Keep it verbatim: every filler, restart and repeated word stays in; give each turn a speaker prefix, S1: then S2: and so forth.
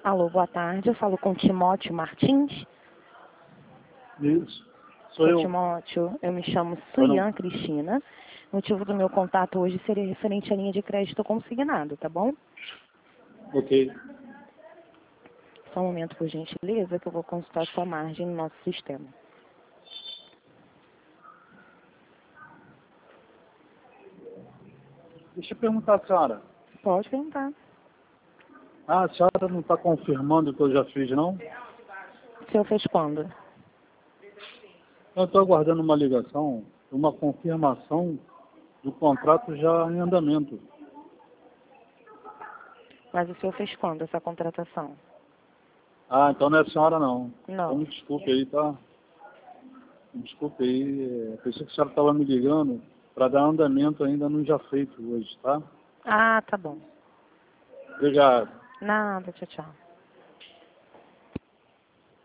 S1: Alô, boa tarde. Eu falo com Timóteo Martins.
S2: Isso. Sou
S1: Seu
S2: eu.
S1: Timóteo, eu me chamo
S2: Eu não.
S1: Suian Cristina. O motivo do meu contato hoje seria referente à linha de crédito consignado, tá bom?
S2: Ok.
S1: Só um momento, por gentileza, que eu vou consultar sua margem no nosso sistema.
S2: Deixa eu perguntar, senhora.
S1: Pode perguntar.
S2: Ah, a senhora não está confirmando o que eu já fiz, não?
S1: O senhor fez quando?
S2: Eu estou aguardando uma ligação, uma confirmação do contrato já em andamento.
S1: Mas o senhor fez quando essa contratação?
S2: Ah, então não é a senhora, não. Então
S1: Não.
S2: me desculpe aí, tá? Me desculpe aí. é, Pensei que a senhora estava me ligando para dar andamento ainda no já feito hoje, tá?
S1: Ah, tá bom.
S2: Obrigado.
S1: Nada, tchau, tchau.